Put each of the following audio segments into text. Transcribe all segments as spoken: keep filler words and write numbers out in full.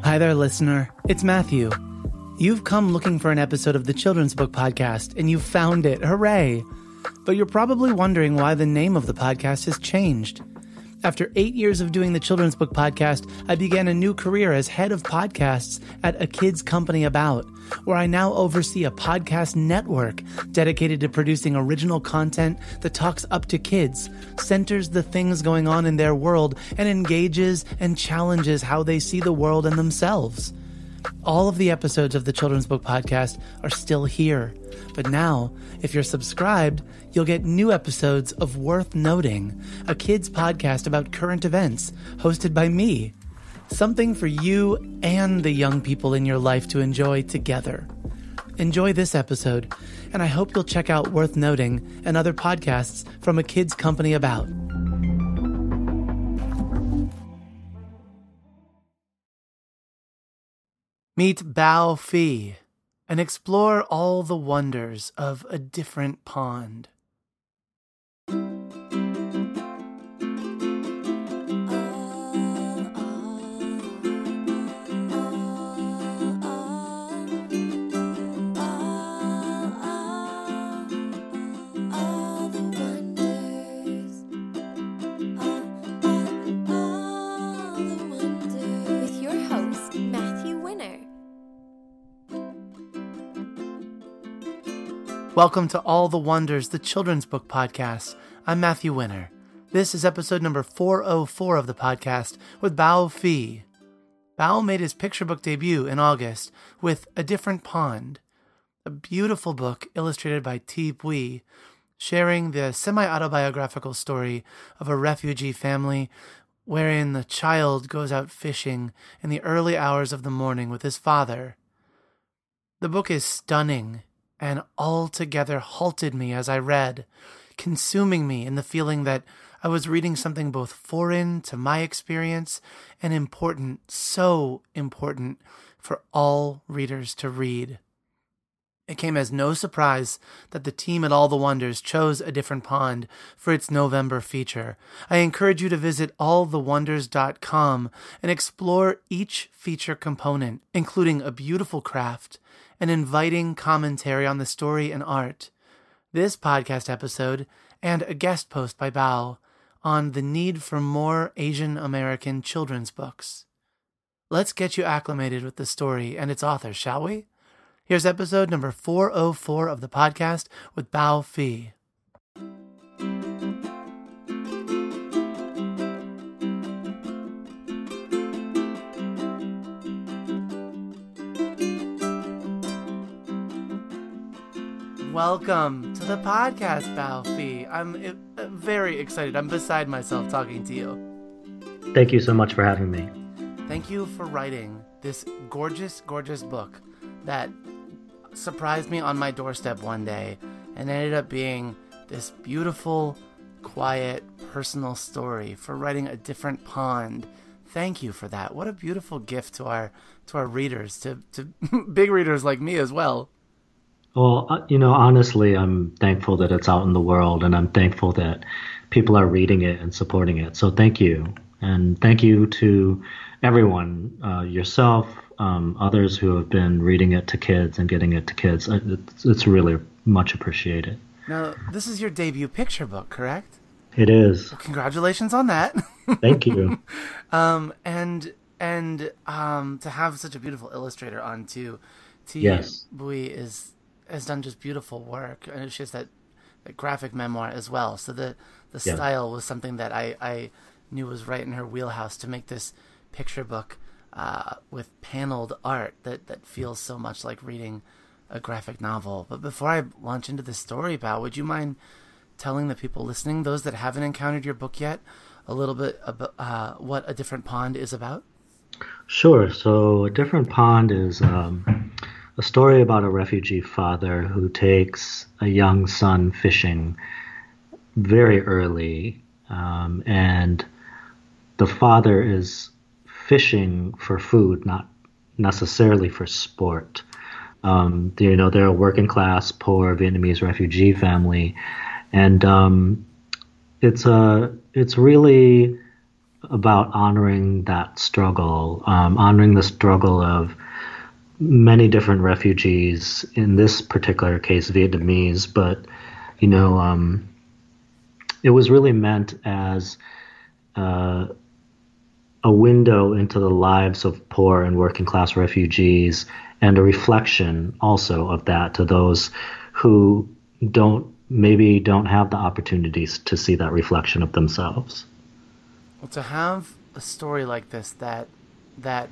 Hi there, listener. It's Matthew. You've come looking for an episode of the Children's Book Podcast, and you've found it. Hooray! But you're probably wondering why the name of the podcast has changed. After eight years of doing the Children's Book Podcast, I began a new career as head of podcasts at A Kids Company About, where I now oversee a podcast network dedicated to producing original content that talks up to kids, centers the things going on in their world, and engages and challenges how they see the world and themselves. All of the episodes of the Children's Book Podcast are still here. But now, if you're subscribed, you'll get new episodes of Worth Noting, a kids podcast about current events, hosted by me. Something for you and the young people in your life to enjoy together. Enjoy this episode, and I hope you'll check out Worth Noting and other podcasts from A Kids Company About. Meet Bao Phi and explore all the wonders of a different pond. Welcome to All the Wonders, the Children's Book Podcast. I'm Matthew Winner. This is episode number four oh four of the podcast with Bao Phi. Bao made his picture book debut in August with A Different Pond, a beautiful book illustrated by Thi Bui, sharing the semi-autobiographical story of a refugee family wherein the child goes out fishing in the early hours of the morning with his father. The book is stunning and altogether halted me as I read, consuming me in the feeling that I was reading something both foreign to my experience and important, so important for all readers to read. It came as no surprise that the team at All the Wonders chose A Different Pond for its November feature. I encourage you to visit all the wonders dot com and explore each feature component, including a beautiful craft, an inviting commentary on the story and art, this podcast episode, and a guest post by Bao on the need for more Asian American children's books. Let's get you acclimated with the story and its author, shall we? Here's episode number four oh four of the podcast with Bao Phi. Welcome to the podcast, Bao Phi. I'm uh, very excited. I'm beside myself talking to you. Thank you so much for having me. Thank you for writing this gorgeous, gorgeous book that surprised me on my doorstep one day and ended up being this beautiful, quiet, personal story. For writing A Different Pond. Thank you for that. What a beautiful gift to our to our readers, to, to big readers like me as well. Well, you know, honestly, I'm thankful that it's out in the world, and I'm thankful that people are reading it and supporting it. So thank you. And thank you to everyone, uh, yourself, um, others who have been reading it to kids and getting it to kids. It's, it's really much appreciated. Now, this is your debut picture book, correct? It is. Well, congratulations on that. Thank you. um, and and um, to have such a beautiful illustrator on too. Thi Yes. Bui is has done just beautiful work, and she has that, that graphic memoir as well. So the the Yeah. style was something that I, I knew was right in her wheelhouse to make this picture book uh, with paneled art that, that feels so much like reading a graphic novel. But before I launch into the story, Bao, would you mind telling the people listening, those that haven't encountered your book yet, a little bit about uh, what A Different Pond is about? Sure. So A Different Pond is um, a story about a refugee father who takes a young son fishing very early, um, and the father is fishing for food, not necessarily for sport. Um, you know, they're a working class, poor Vietnamese refugee family, and um, it's a it's really about honoring that struggle, um, honoring the struggle of many different refugees, in this particular case, Vietnamese, but, you know, um, it was really meant as uh, a window into the lives of poor and working class refugees, and a reflection also of that to those who don't maybe don't have the opportunities to see that reflection of themselves. Well, to have a story like this, that that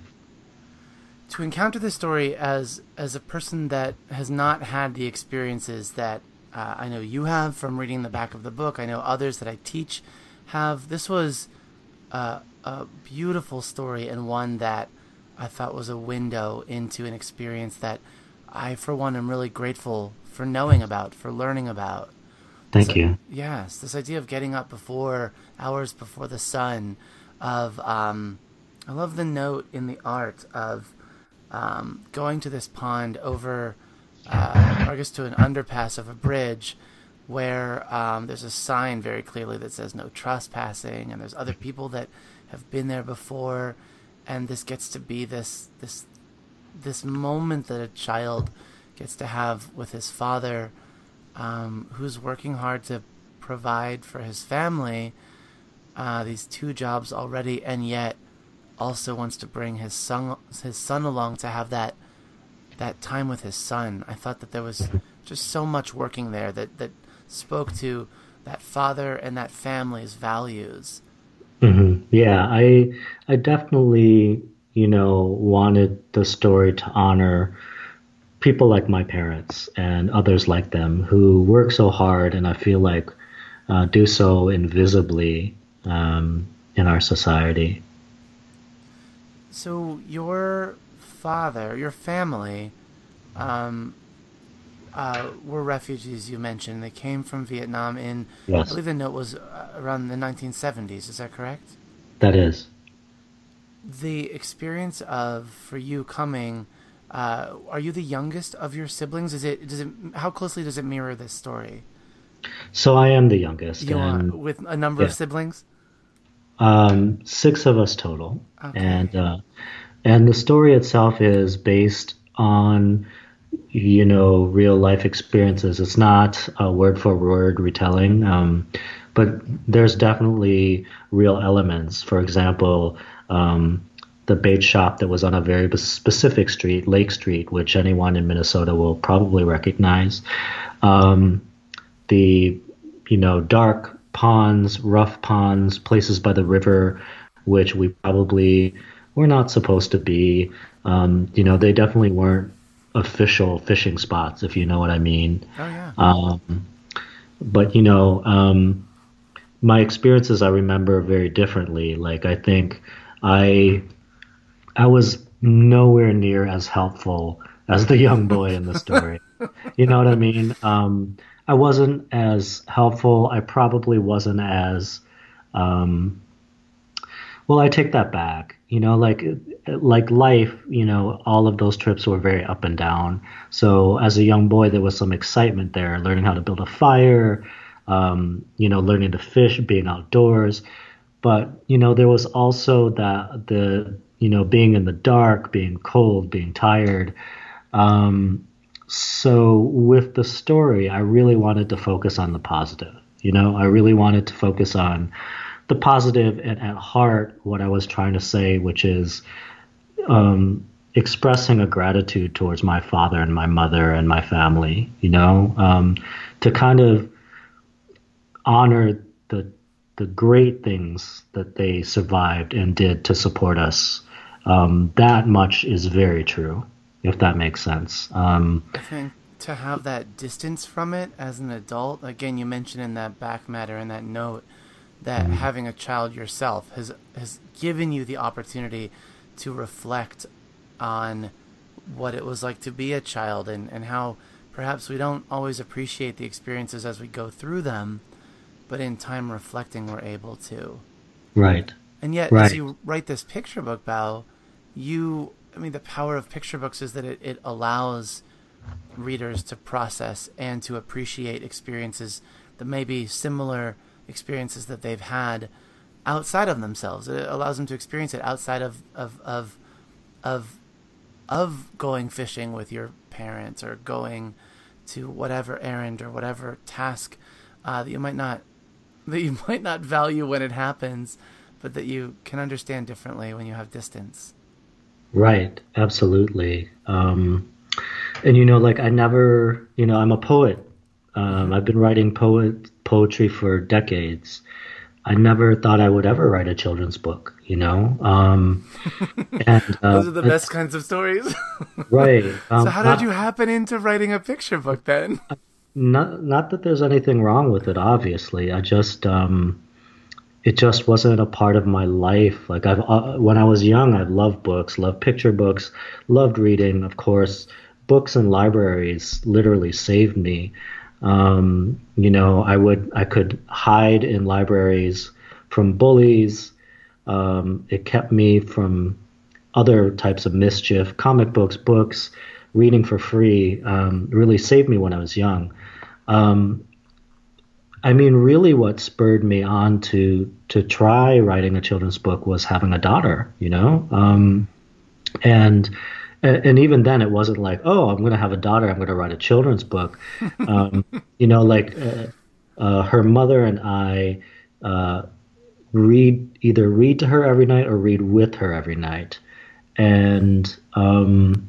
to encounter this story as as a person that has not had the experiences that uh, I know you have from reading the back of the book, I know others that I teach have. This was uh, a beautiful story, and one that I thought was a window into an experience that I, for one, am really grateful for knowing about, for learning about. Thank So, you. yes, this idea of getting up before, hours before the sun, of, um, I love the note in the art of um, going to this pond over, uh, or I guess to an underpass of a bridge, where um, there's a sign very clearly that says no trespassing, and there's other people that have been there before, and this gets to be this this this moment that a child gets to have with his father, um, who's working hard to provide for his family, uh, these two jobs already, and yet also wants to bring his son his son along to have that that time with his son. I thought that there was just so much working there that that spoke to that father and that family's values. hmm Yeah, I I definitely, you know, wanted the story to honor people like my parents and others like them who work so hard, and I feel like uh, do so invisibly um, in our society. So your father, your family, um, uh, were refugees, you mentioned. They came from Vietnam in, I Yes, believe the note was uh, around the nineteen seventies. Is that correct? that is. The experience of, for you coming, uh, are you the youngest of your siblings? Is it, does it, how closely does it mirror this story? So I am the youngest, You are, and with a number of yeah, siblings? um, six of us total, Okay. and uh, and the story itself is based on, you know, real life experiences. It's not a word for word retelling, um, but there's definitely real elements. For example, um, the bait shop that was on a very specific street, Lake Street, which anyone in Minnesota will probably recognize. Um, the, you know, dark ponds, rough ponds, places by the river, which we probably were not supposed to be. Um, you know, they definitely weren't official fishing spots, if you know what I mean. Oh, yeah. Um, but you know, um, my experiences I remember very differently. Like I think I I was nowhere near as helpful as the young boy in the story. You know what I mean? Um, I wasn't as helpful. I probably wasn't as um, well, I take that back. You know, like like life, you know, all of those trips were very up and down. So as a young boy, there was some excitement there, learning how to build a fire, um, you know, learning to fish, being outdoors. But, you know, there was also that the, you know, being in the dark, being cold, being tired. Um, so with the story, I really wanted to focus on the positive. You know, I really wanted to focus on the positive, and at heart, what I was trying to say, which is um, expressing a gratitude towards my father and my mother and my family, you know, um, to kind of honor the the great things that they survived and did to support us. Um, that much is very true, if that makes sense. Um, I think to have that distance from it as an adult, again, you mentioned in that back matter in that note that having a child yourself has has given you the opportunity to reflect on what it was like to be a child, and, and how perhaps we don't always appreciate the experiences as we go through them, but in time reflecting we're able to. right, And yet, as right. you write this picture book, Bao, you, I mean, the power of picture books is that it, it allows readers to process and to appreciate experiences that may be similar experiences that they've had, outside of themselves. It allows them to experience it outside of of of of, of going fishing with your parents or going to whatever errand or whatever task uh, that you might not that you might not value when it happens, but that you can understand differently when you have distance. Right, absolutely. Um, and, you know, like I never, you know, I'm a poet. Um, I've been writing poet poetry for decades. I never thought I would ever write a children's book, you know? Um, and, uh, Those are the best kinds of stories. Right. Um, so how not, did you happen into writing a picture book then? Not, not that there's anything wrong with it, obviously. I just, um, it just wasn't a part of my life. Like I've, uh, when I was young, I loved books, loved picture books, loved reading, of course. Books and libraries literally saved me. Um, you know, I would, I could hide in libraries from bullies. Um, it kept me from other types of mischief. Comic books, books, reading for free, um, really saved me when I was young. Um, I mean, really what spurred me on to, to try writing a children's book was having a daughter, you know? Um, and, and even then it wasn't like, oh, I'm going to have a daughter, I'm going to write a children's book. Um, you know, like, uh, uh, her mother and I, uh, read, either read to her every night or read with her every night. And, um,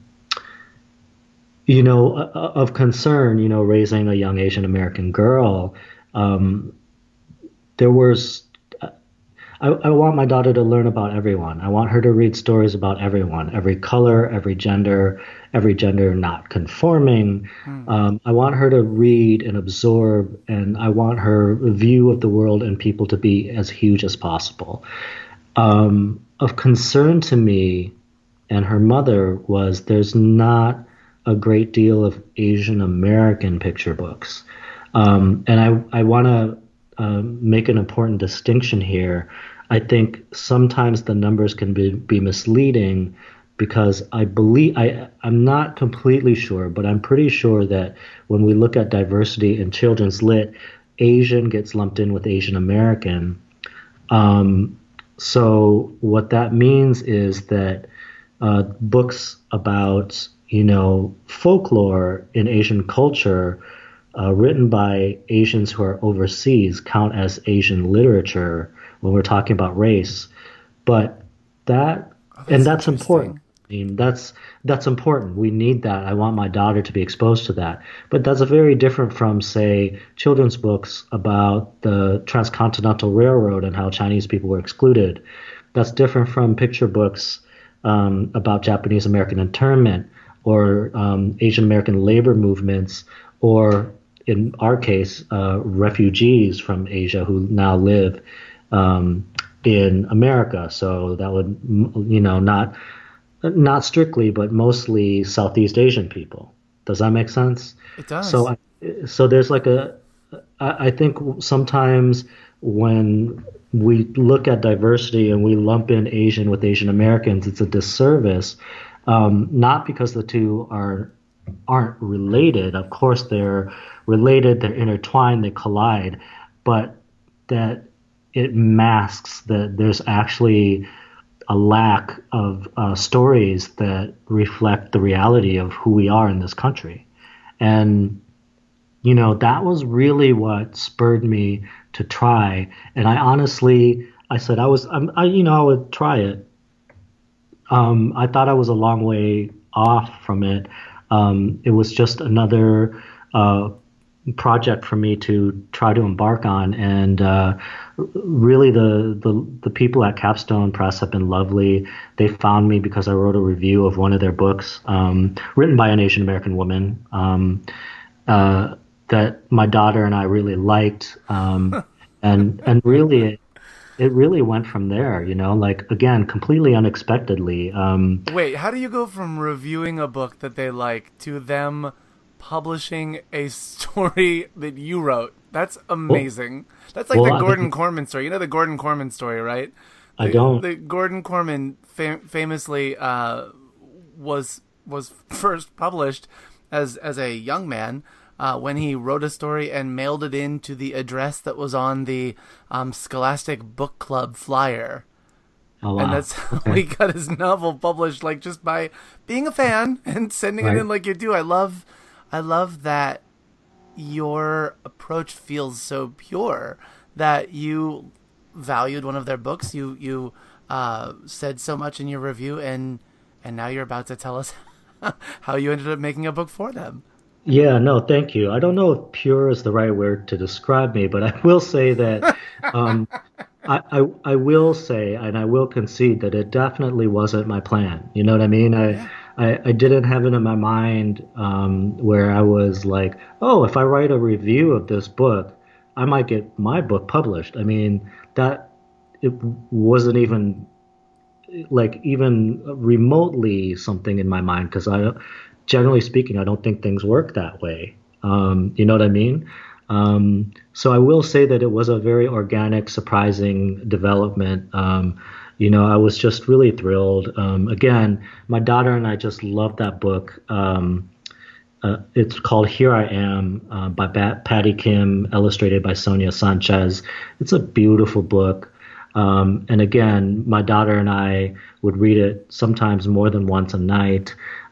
you know, of concern, you know, raising a young Asian American girl, um, there was, I, I want my daughter to learn about everyone. I want her to read stories about everyone, every color, every gender, every gender not conforming. Mm. Um, I want her to read and absorb, and I want her view of the world and people to be as huge as possible. Um, of concern to me and her mother was there's not a great deal of Asian American picture books. Um, and I, I want to uh, make an important distinction here. I think sometimes the numbers can be, be misleading because I believe, I, I'm not completely sure, but I'm pretty sure that when we look at diversity in children's lit, Asian gets lumped in with Asian American. Um, so what that means is that uh, books about you know, folklore in Asian culture uh, written by Asians who are overseas count as Asian literature when we're talking about race. But that, oh, that's and that's important. I mean, that's, that's important. We need that. I want my daughter to be exposed to that. But that's a very different from, say, children's books about the Transcontinental Railroad and how Chinese people were excluded. That's different from picture books um, about Japanese American internment, or um, Asian American labor movements, or in our case, uh, refugees from Asia who now live um, in America. So that would, you know, not not strictly, but mostly Southeast Asian people. Does that make sense? It does. So, I, so there's like a, I, I think sometimes when we look at diversity and we lump in Asian with Asian Americans, it's a disservice. Um, not because the two are aren't related. Of course, they're related, they're intertwined, they collide, but that it masks that there's actually a lack of uh, stories that reflect the reality of who we are in this country. And, you know, that was really what spurred me to try. And I honestly, I said I was, I'm, I, you know, I would try it. Um, I thought I was a long way off from it. Um, it was just another uh, project for me to try to embark on. And uh, really, the, the the people at Capstone Press have been lovely. They found me because I wrote a review of one of their books, um, written by an Asian American woman, um, uh, that my daughter and I really liked. Um, and and really, it, it really went from there, you know, like, again, completely unexpectedly. Um, Wait, how do you go from reviewing a book that they like to them publishing a story that you wrote? That's amazing. Well, That's like well, the Gordon I mean, Corman story. You know the Gordon Corman story, right? The, I don't. The Gordon Corman fam- famously uh, was was first published as as a young man uh, when he wrote a story and mailed it in to the address that was on the um, Scholastic Book Club flyer. Oh, wow. And that's how Okay. he got his novel published, like just by being a fan and sending Right. it in like you do. I love, I love that your approach feels so pure, that you valued one of their books. You you uh, said so much in your review, and and now you're about to tell us how you ended up making a book for them. Yeah, no, thank you. I don't know if pure is the right word to describe me, but I will say that um, I, I I will say and I will concede that it definitely wasn't my plan. You know what I mean? I Yeah. I, I didn't have it in my mind um, where I was like, oh, if I write a review of this book, I might get my book published. I mean, that it wasn't even like even remotely something in my mind because I, generally speaking, I don't think things work that way. Um, you know what I mean? Um, so I will say that it was a very organic, surprising development. Um, you know, I was just really thrilled. Um, again, my daughter and I just loved that book. Um, uh, it's called Here I Am uh, by Bat- Patty Kim, illustrated by Sonia Sanchez. It's a beautiful book. Um, and again, my daughter and I would read it sometimes more than once a night.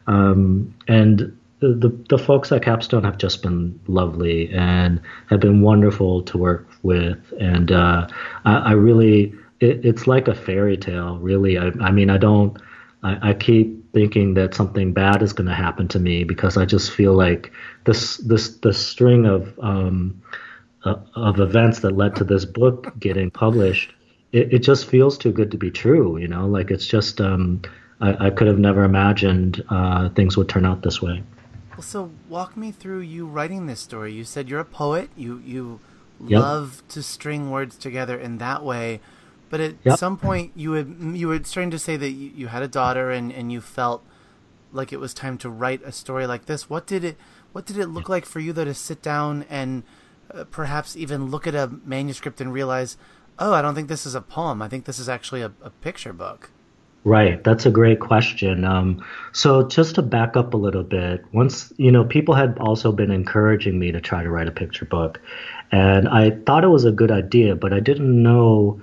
Um, and the, the the folks at Capstone have just been lovely and have been wonderful to work with. And uh, I, I really, it, it's like a fairy tale, really. I, I mean, I don't, I, I keep thinking that something bad is going to happen to me because I just feel like this this this string of um, uh, of events that led to this book getting published. It, it just feels too good to be true, you know. Like it's just, um, I, I could have never imagined uh, things would turn out this way. Well, so walk me through you writing this story. You said you're a poet. You you Yep. love to string words together in that way. But at Yep. some point, you had, you were starting to say that you, you had a daughter, and, and you felt like it was time to write a story like this. What did it What did it look like for you, though, to sit down and uh, perhaps even look at a manuscript and realize, oh, I don't think this is a poem. I think this is actually a, a picture book. Right, that's a great question. Um, so just to back up a little bit, once, you know, people had also been encouraging me to try to write a picture book, and I thought it was a good idea, but I didn't know,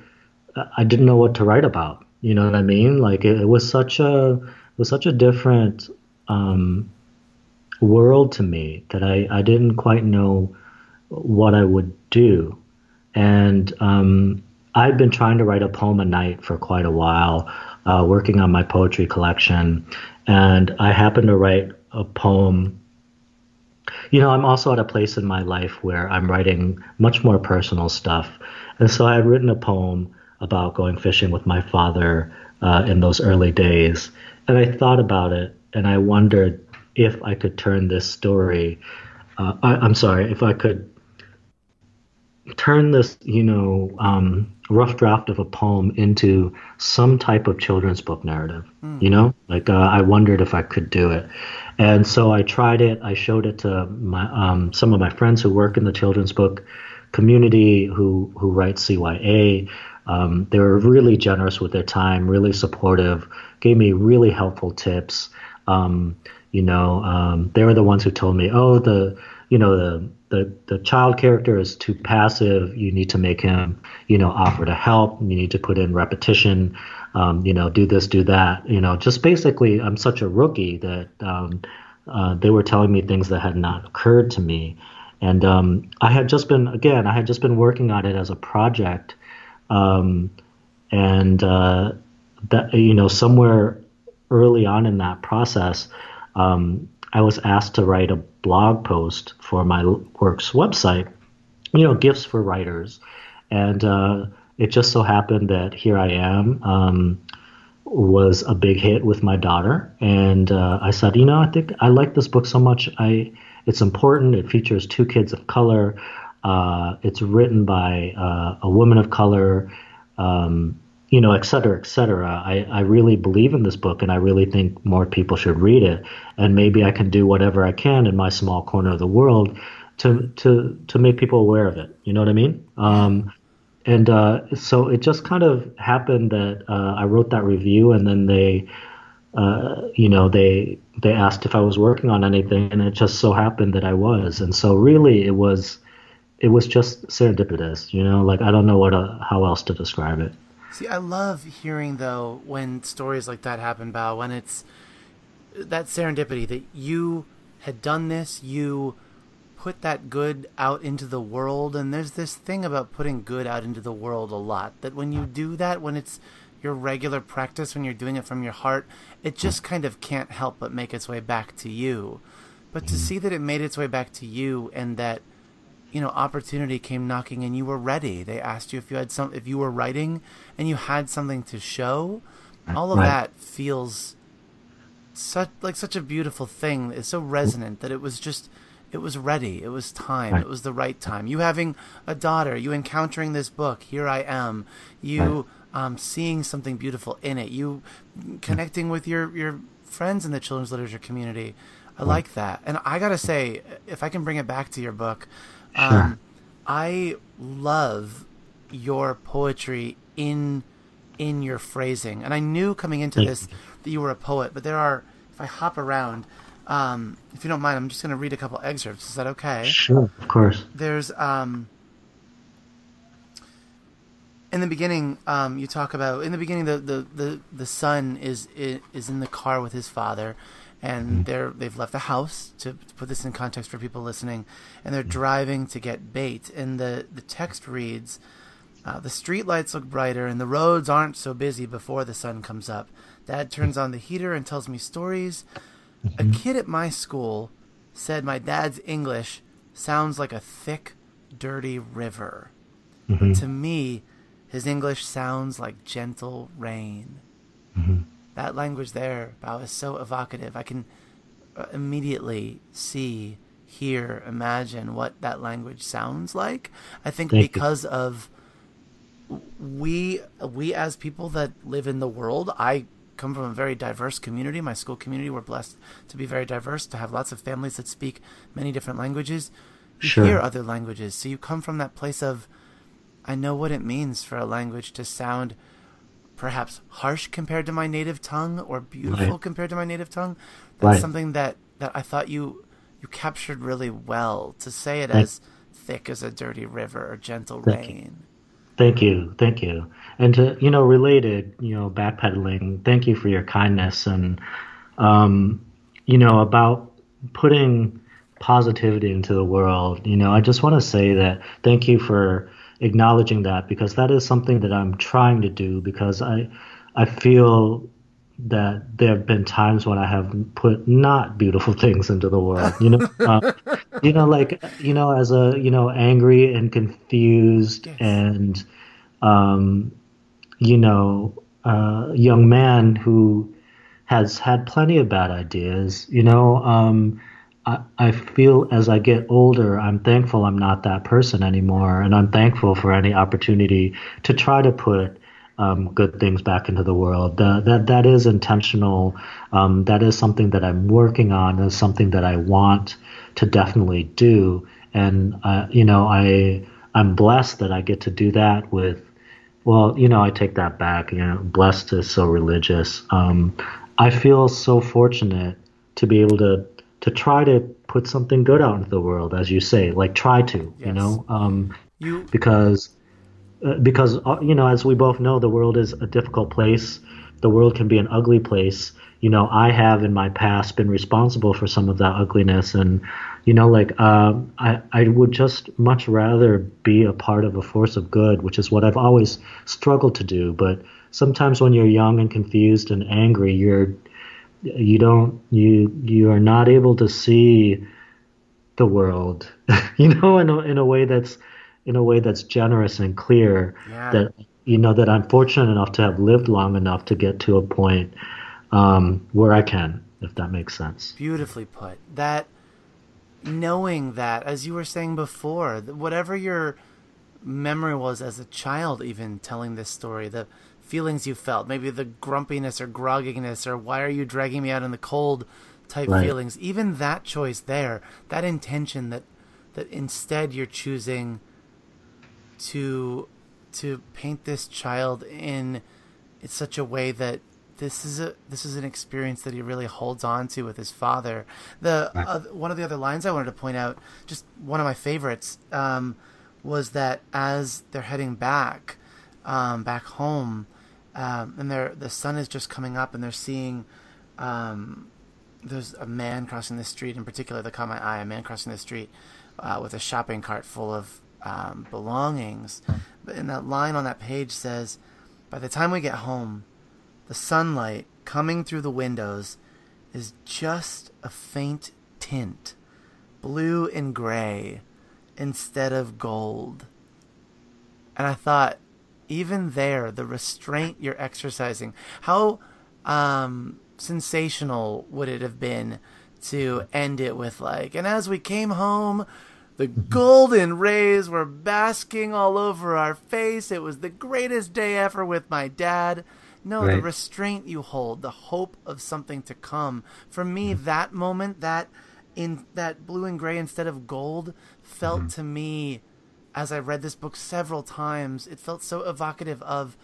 I didn't know what to write about. You know what I mean? Like it, it was such a, it was such a different um, world to me that I, I didn't quite know what I would do. And um, I've been trying to write a poem a night for quite a while, uh, working on my poetry collection. And I happened to write a poem. You know, I'm also at a place in my life where I'm writing much more personal stuff. And so I had written a poem about going fishing with my father uh, in those early days. And I thought about it, and I wondered if I could turn this story, uh, I, I'm sorry, if I could turn this, you know, um, rough draft of a poem into some type of children's book narrative. Mm. You know, like uh, I wondered if I could do it, and so I tried it. I showed it to my um, some of my friends who work in the children's book community, who who write C Y A. Um, they were really generous with their time, really supportive, gave me really helpful tips. Um, you know, um, they were the ones who told me, oh, the you know the The, the child character is too passive. You need to make him, you know, offer to help. You need to put in repetition, um, you know, do this, do that. You know, just basically, I'm such a rookie that um, uh, they were telling me things that had not occurred to me. And um, I had just been, again, I had just been working on it as a project. Um, and uh, that, you know, somewhere early on in that process, um, I was asked to write a blog post for my work's website, you know, gifts for writers. And uh, it just so happened that Here I Am um, was a big hit with my daughter. And uh, I said, you know, I think I like this book so much. I It's important. It features two kids of color. Uh, it's written by uh, a woman of color. Um, you know, et cetera, et cetera. I, I really believe in this book, and I really think more people should read it. And maybe I can do whatever I can in my small corner of the world to to to make people aware of it. You know what I mean? Um, and uh, so it just kind of happened that uh, I wrote that review, and then they uh, you know, they they asked if I was working on anything, and it just so happened that I was. And so really, it was it was just serendipitous. You know, like I don't know what uh, how else to describe it. See, I love hearing, though, when stories like that happen, Bao, when it's that serendipity that you had done this, you put that good out into the world. And there's this thing about putting good out into the world a lot, that when you do that, when it's your regular practice, when you're doing it from your heart, it just kind of can't help but make its way back to you. But to see that it made its way back to you, and that, you know, opportunity came knocking and you were ready. They asked you if you had some, if you were writing and you had something to show. All of Right. that feels such like such a beautiful thing. It's so resonant that it was just, it was ready. It was time. Right. It was the right time. You having a daughter, you encountering this book, here I am. You Right. um, seeing something beautiful in it. You connecting with your, your friends in the children's literature community. I Right. like that. And I gotta say, if I can bring it back to your book, Sure. um, I love your poetry in in your phrasing. And I knew coming into Thank this that you were a poet, but there are, if I hop around, um, if you don't mind, I'm just going to read a couple excerpts. Is that okay? Sure, of course. There's, um, in the beginning, um, you talk about, in the beginning, the, the, the, the son is, is in the car with his father, and they're, they've left the house, to put this in context for people listening, and they're driving to get bait. And the, the text reads, uh, the street lights look brighter and the roads aren't so busy before the sun comes up. Dad turns on the heater and tells me stories. A kid at my school said my dad's English sounds like a thick, dirty river. Mm-hmm. But to me, his English sounds like gentle rain. Mm-hmm. That language there, Bao, is so evocative. I can uh, immediately see, hear, imagine what that language sounds like. I think Thank you. because of we we as people that live in the world, I come from a very diverse community. My school community, we're blessed to be very diverse, to have lots of families that speak many different languages. You Sure. hear other languages, so you come from that place of, I know what it means for a language to sound perhaps harsh compared to my native tongue, or beautiful Right. compared to my native tongue. That's Right. something that, that I thought you you captured really well, to say it Thank- as thick as a dirty river or gentle Thank you. rain. Thank you, thank you. And to, you know, related, you know, backpedaling, thank you for your kindness, and um, you know, about putting positivity into the world. You know, I just want to say that thank you for acknowledging that, because that is something that I'm trying to do, because I I feel that there have been times when I have put not beautiful things into the world. You know, uh, you know, like, you know, as a, you know, angry and confused Yes. and um, you know, uh, young man who has had plenty of bad ideas. You know, um, I, I feel as I get older, I'm thankful I'm not that person anymore, and I'm thankful for any opportunity to try to put um, good things back into the world. Uh, that that is intentional. Um, that is something that I'm working on. Is something that I want to definitely do. And uh, you know, I I'm blessed that I get to do that with. Well, you know, I take that back. You know, blessed is so religious. Um, I feel so fortunate to be able to to try to put something good out into the world, as you say, like try to, you Yes. know, um, You because uh, because uh, you know, as we both know, the world is a difficult place. The world can be an ugly place. You know, I have in my past been responsible for some of that ugliness, and you know, like um, I I would just much rather be a part of a force of good, which is what I've always struggled to do. But sometimes when you're young and confused and angry, you're you don't you you are not able to see the world, you know, in a, in a way that's in a way that's generous and clear. Yeah. That you know that I'm fortunate enough to have lived long enough to get to a point um, where I can, if that makes sense. Beautifully put. That, knowing that, as you were saying before, that whatever your memory was as a child, even telling this story, the feelings you felt, maybe the grumpiness or grogginess or why are you dragging me out in the cold type Right. feelings, even that choice there, that intention that that instead you're choosing to to paint this child in, in such a way that this is a this is an experience that he really holds on to with his father. The Right. uh, one of the other lines I wanted to point out, just one of my favorites, um, was that as they're heading back, um, back home, um, and they're the sun is just coming up, and they're seeing, um, there's a man crossing the street in particular that caught my eye. A man crossing the street uh, with a shopping cart full of um, belongings. But in that line on that page says, "By the time we get home, the sunlight coming through the windows is just a faint tint, blue and gray, instead of gold." And I thought, even there, the restraint you're exercising, how um, sensational would it have been to end it with like, "And as we came home, the golden rays were basking all over our face. It was the greatest day ever with my dad." No, Right. the restraint you hold, the hope of something to come. For me, that moment, that in that blue and gray instead of gold, felt Mm-hmm. to me, as I read this book several times, it felt so evocative of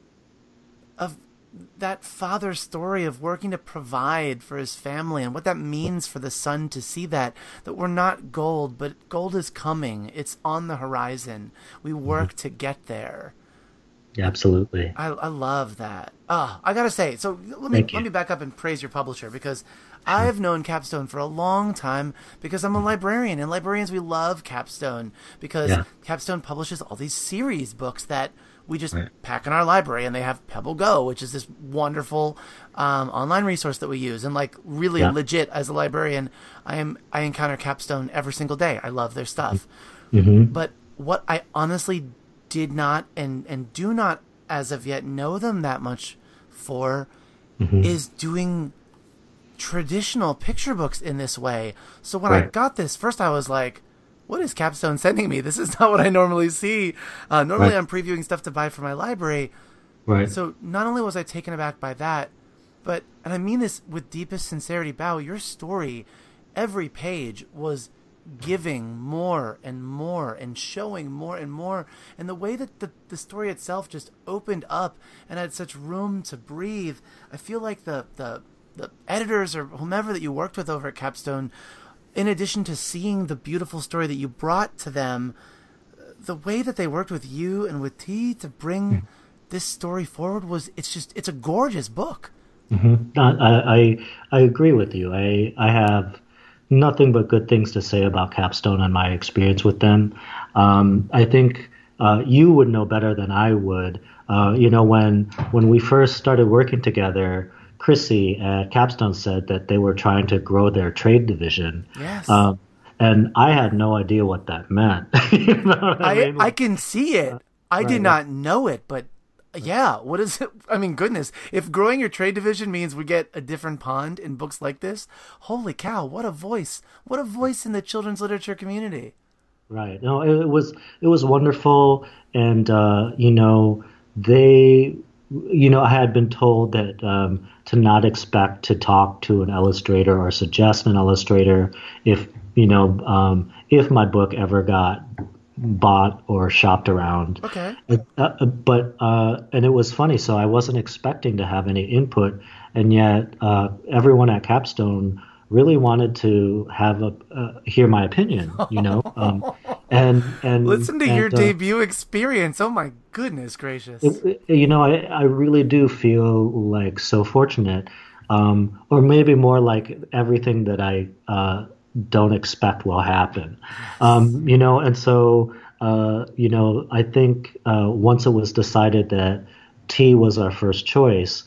of that father's story of working to provide for his family and what that means for the son to see that, that we're not gold, but gold is coming. It's on the horizon. We work to get there. Yeah, absolutely. I, I love that. Ah, I gotta say. So let me Thank you. let me back up and praise your publisher, because I've known Capstone for a long time because I'm a librarian, and librarians, we love Capstone because Yeah. Capstone publishes all these series books that we just Right. pack in our library, and they have Pebble Go, which is this wonderful um, online resource that we use, and like really Yeah. legit as a librarian, I am I encounter Capstone every single day. I love their stuff. hmm But what I honestly did not and, and do not as of yet know them that much for hmm is doing traditional picture books in this way. So when I Right. got this, first I was like, what is Capstone sending me? This is not what I normally see. Uh, normally Right. I'm previewing stuff to buy for my library. Right. So not only was I taken aback by that, but, and I mean this with deepest sincerity, Bao, your story, every page was giving more and more and showing more and more. And the way that the, the story itself just opened up and had such room to breathe, I feel like the, the, the editors or whomever that you worked with over at Capstone, in addition to seeing the beautiful story that you brought to them, the way that they worked with you and with T to bring this story forward was, it's just, it's a gorgeous book. hmm I, I I agree with you. I I have nothing but good things to say about Capstone and my experience with them. Um, I think uh, you would know better than I would. Uh, you know, when when we first started working together, Chrissy at Capstone said that they were trying to grow their trade division. Yes. Um, and I had no idea what that meant. You know what I, I, mean? I can see it. I did right. not know it, but yeah, what is it? I mean, goodness, if growing your trade division means we get a different pond in books like this, holy cow, what a voice. What a voice in the children's literature community. Right. No, it, it was it was wonderful, and uh, you know they, you know, I had been told that um, to not expect to talk to an illustrator or suggest an illustrator if you know um, if my book ever got bought or shopped around. Okay. Uh, uh, but uh, and it was funny. So I wasn't expecting to have any input, and yet uh, everyone at Capstone really wanted to have a uh, hear my opinion. You know, um, and and Listen to and, your uh, debut experience. Oh my goodness gracious. it- it- you know, I, I really do feel like so fortunate, um, or maybe more like everything that I uh, don't expect will happen. Um, you know, and so, uh, you know, I think uh, once it was decided that T was our first choice,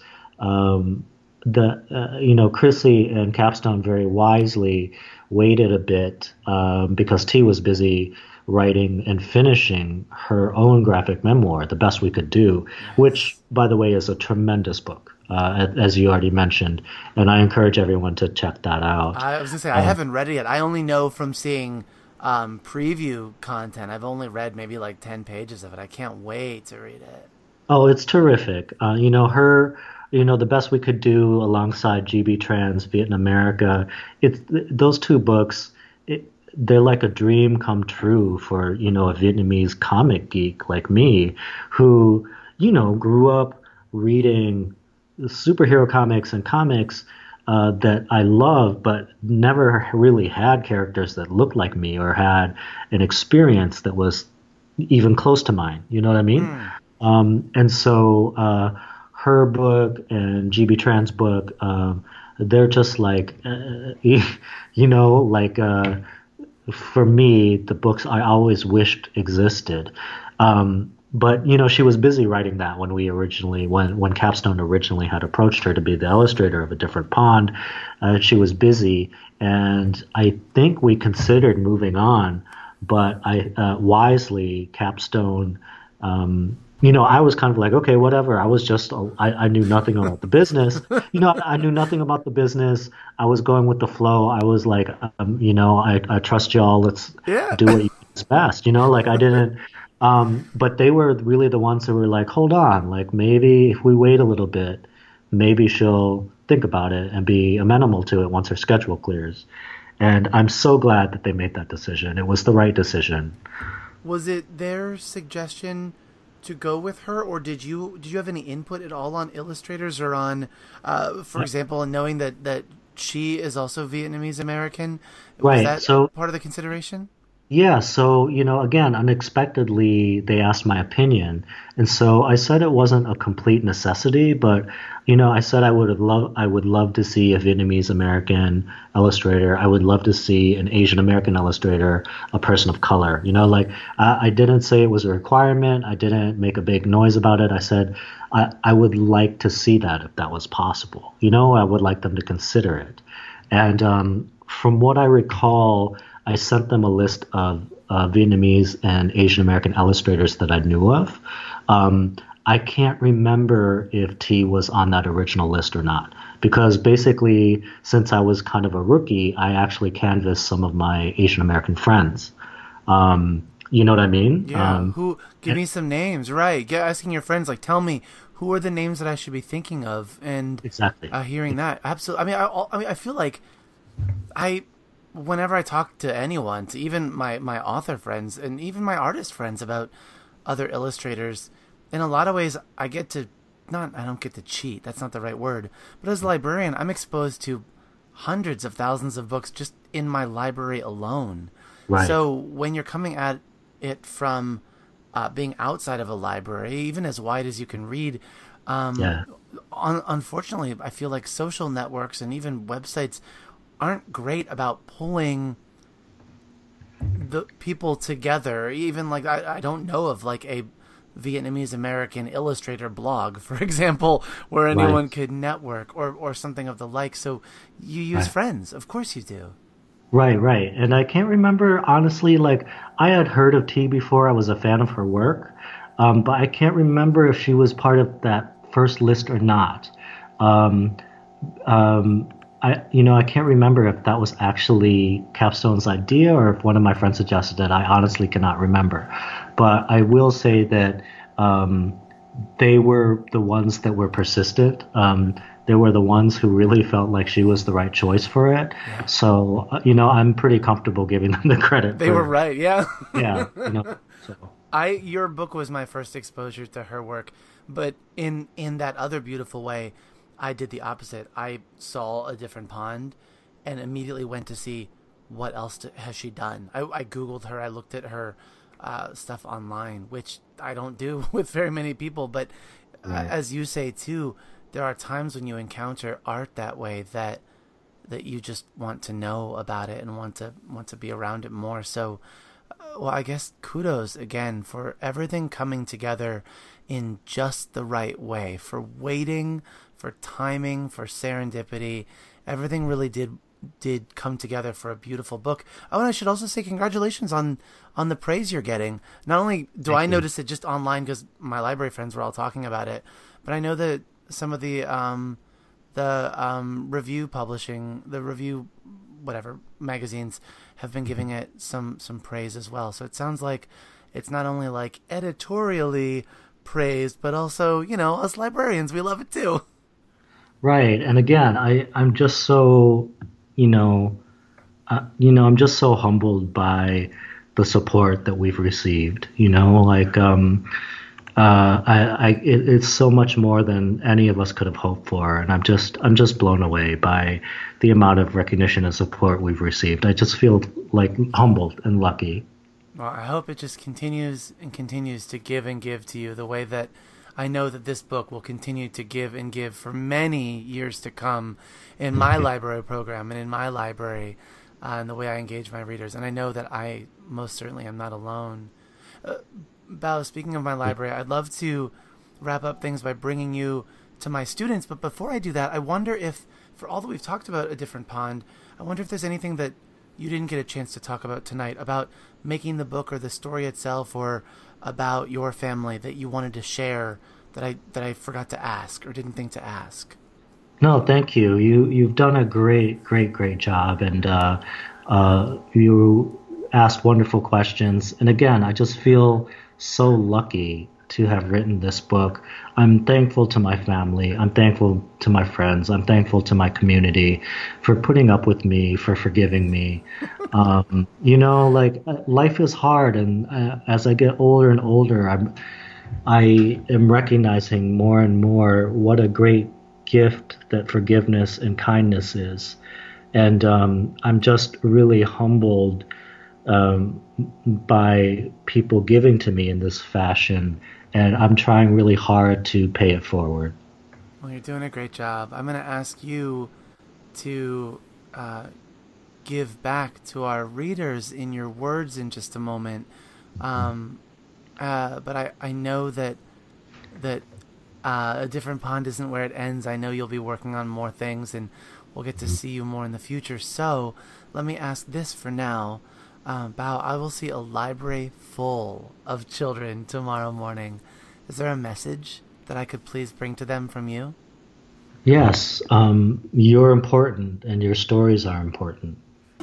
um, the, uh, you know, Chrissy and Capstone very wisely waited a bit um, because T was busy writing and finishing her own graphic memoir, The Best We Could Do, which, by the way, is a tremendous book, uh, as you already mentioned, and I encourage everyone to check that out. I was going to say, I haven't read it yet. I only know from seeing um, preview content. I've only read maybe like ten pages of it. I can't wait to read it. Oh, it's terrific. Uh, you know, her, you know, The Best We Could Do alongside G B Trans, Vietnam America, it's th- those two books, it, they're like a dream come true for, you know, a Vietnamese comic geek like me who, you know, grew up reading superhero comics and comics uh, that I love, but never really had characters that looked like me or had an experience that was even close to mine. You know what I mean? Mm. Um, and so uh, her book and G B Tran's book, um, they're just like, uh, you know, like uh, for me, the books I always wished existed. Um, but you know, she was busy writing that when we originally, when when Capstone originally had approached her to be the illustrator of A Different Pond. Uh, she was busy, and I think we considered moving on, but I uh, wisely Capstone. Um, you know, I was kind of like, okay, whatever. I was just, I, I knew nothing about the business. You know, I knew nothing about the business. I was going with the flow. I was like, um, you know, I, I trust y'all. Let's Yeah. do what you do is best. You know, like I didn't. Um, but they were really the ones who were like, hold on, like maybe if we wait a little bit, maybe she'll think about it and be amenable to it once her schedule clears. And I'm so glad that they made that decision. It was the right decision. Was it their suggestion to go with her, or did you did you have any input at all on illustrators or on, uh, for example, knowing that, that she is also Vietnamese American? Was Right. that So part of the consideration? yeah, so, you know, again, unexpectedly, they asked my opinion. And so I said it wasn't a complete necessity, but, you know, I said I would have loved, I would love to see a Vietnamese American illustrator. I would love to see an Asian American illustrator, a person of color. You know, like I, I didn't say it was a requirement. I didn't make a big noise about it. I said I, I would like to see that if that was possible. You know, I would like them to consider it. And um, from what I recall, I sent them a list of uh, Vietnamese and Asian American illustrators that I knew of. Um, I can't remember if T was on that original list or not, because basically, since I was kind of a rookie, I actually canvassed some of my Asian American friends. Um, you know what I mean? Yeah. Um, Who? Give me some names. Right. Get asking your friends, like, tell me who are the names that I should be thinking of, and exactly. uh, hearing that. Absolutely. I mean, I, I mean, I feel like I. Whenever I talk to anyone, to even my, my author friends and even my artist friends about other illustrators, in a lot of ways, I get to, not, I don't get to cheat, that's not the right word, but as a librarian, I'm exposed to hundreds of thousands of books just in my library alone. Right. So when you're coming at it from uh, being outside of a library, even as wide as you can read, um, Yeah. un- unfortunately, I feel like social networks and even websites aren't great about pulling the people together. Even like I, I don't know of like a Vietnamese American illustrator blog, for example, where anyone Right. could network or, or something of the like. So you use Right. friends. Of course you do. Right, right. And I can't remember, honestly, like, I had heard of T before. I was a fan of her work. Um, but I can't remember if she was part of that first list or not. Um, um, I, you know, I can't remember if that was actually Capstone's idea or if one of my friends suggested it. I honestly cannot remember. But I will say that um, they were the ones that were persistent. Um, they were the ones who really felt like she was the right choice for it. Yeah. So, uh, you know, I'm pretty comfortable giving them the credit. They for, were right. Yeah. Yeah. You know, so. I your book was my first exposure to her work, but in in that other beautiful way, I did the opposite. I saw A Different Pond and immediately went to see what else to, has she done. I, I Googled her. I looked at her uh, stuff online, which I don't do with very many people. But Right. uh, as you say, too, there are times when you encounter art that way that that you just want to know about it and want to want to be around it more. So, uh, well, I guess kudos again for everything coming together in just the right way, for waiting, for timing, for serendipity. Everything really did did come together for a beautiful book. Oh, and I should also say congratulations on on the praise you're getting. Not only do Thank I you. notice it just online because my library friends were all talking about it, but I know that some of the um, the um, review publishing, the review whatever magazines have been giving it some some praise as well. So it sounds like it's not only like editorially praised, but also, you know, us librarians, we love it too. Right. And again, I, I'm just so, you know, uh, you know, I'm just so humbled by the support that we've received, you know, like, um, uh, I, I it, it's so much more than any of us could have hoped for, and I'm just I'm just blown away by the amount of recognition and support we've received. I just feel like humbled and lucky. Well, I hope it just continues and continues to give and give to you the way that I know that this book will continue to give and give for many years to come in my mm-hmm. library program and in my library uh, and the way I engage my readers. And I know that I most certainly am not alone. Uh, Bao, speaking of my library, I'd love to wrap up things by bringing you to my students. But before I do that, I wonder if, for all that we've talked about A Different Pond, I wonder if there's anything that you didn't get a chance to talk about tonight about making the book or the story itself, or about your family that you wanted to share that I that I forgot to ask or didn't think to ask. No, thank you. You you've done a great, great, great job, and uh, uh, you asked wonderful questions. And again, I just feel so lucky to have written this book. I'm thankful to my family. I'm thankful to my friends. I'm thankful to my community for putting up with me, for forgiving me. um, you know, like life is hard, and uh, as I get older and older, I'm I am recognizing more and more what a great gift that forgiveness and kindness is. And um, I'm just really humbled um, by people giving to me in this fashion. And I'm trying really hard to pay it forward. Well, you're doing a great job. I'm going to ask you to uh, give back to our readers in your words in just a moment. Um, uh, but I, I know that that uh, A Different Pond isn't where it ends. I know you'll be working on more things, and we'll get to see you more in the future. So let me ask this for now. Um, Bao, I will see a library full of children tomorrow morning. Is there a message that I could please bring to them from you? Yes, um, you're important, and your stories are important.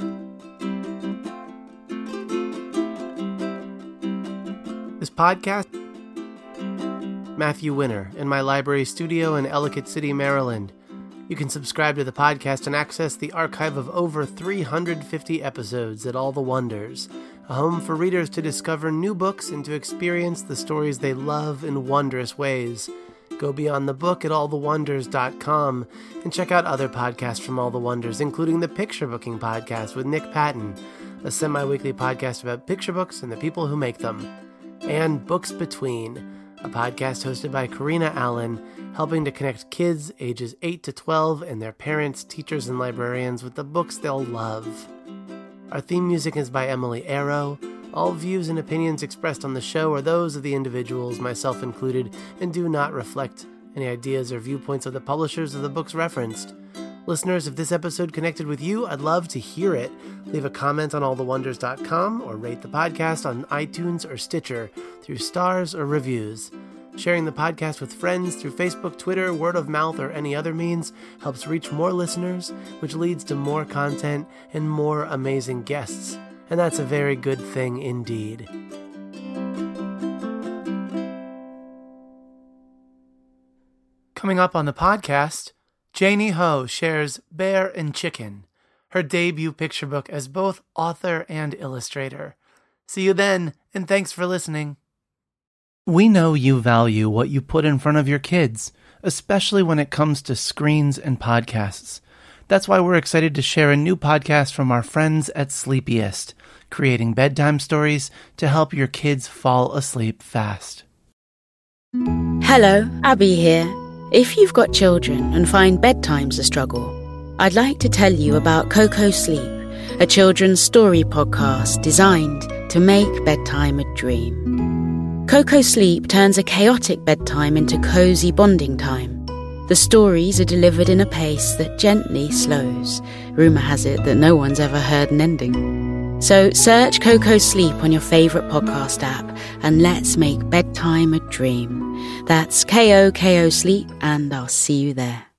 This podcast, Matthew Winner, in my library studio in Ellicott City, Maryland. You can subscribe to the podcast and access the archive of over three hundred fifty episodes at All the Wonders, a home for readers to discover new books and to experience the stories they love in wondrous ways. Go beyond the book at all the wonders dot com and check out other podcasts from All the Wonders, including the Picture Booking Podcast with Nick Patton, a semi-weekly podcast about picture books and the people who make them, and Books Between, a podcast hosted by Karina Allen, helping to connect kids ages eight to twelve and their parents, teachers, and librarians with the books they'll love. Our theme music is by Emily Arrow. All views and opinions expressed on the show are those of the individuals, myself included, and do not reflect any ideas or viewpoints of the publishers of the books referenced. Listeners, if this episode connected with you, I'd love to hear it. Leave a comment on all the wonders dot com or rate the podcast on iTunes or Stitcher through stars or reviews. Sharing the podcast with friends through Facebook, Twitter, word of mouth, or any other means helps reach more listeners, which leads to more content and more amazing guests. And that's a very good thing indeed. Coming up on the podcast, Janie Ho shares Bear and Chicken, her debut picture book as both author and illustrator. See you then, and thanks for listening. We know you value what you put in front of your kids, especially when it comes to screens and podcasts. That's why we're excited to share a new podcast from our friends at Sleepiest, creating bedtime stories to help your kids fall asleep fast. Hello, Abby here. If you've got children and find bedtime's a struggle, I'd like to tell you about Coco Sleep, a children's story podcast designed to make bedtime a dream. Coco Sleep turns a chaotic bedtime into cozy bonding time. The stories are delivered in a pace that gently slows. Rumour has it that no one's ever heard an ending. So search Coco Sleep on your favourite podcast app and let's make bedtime a dream. That's K O K O Sleep, and I'll see you there.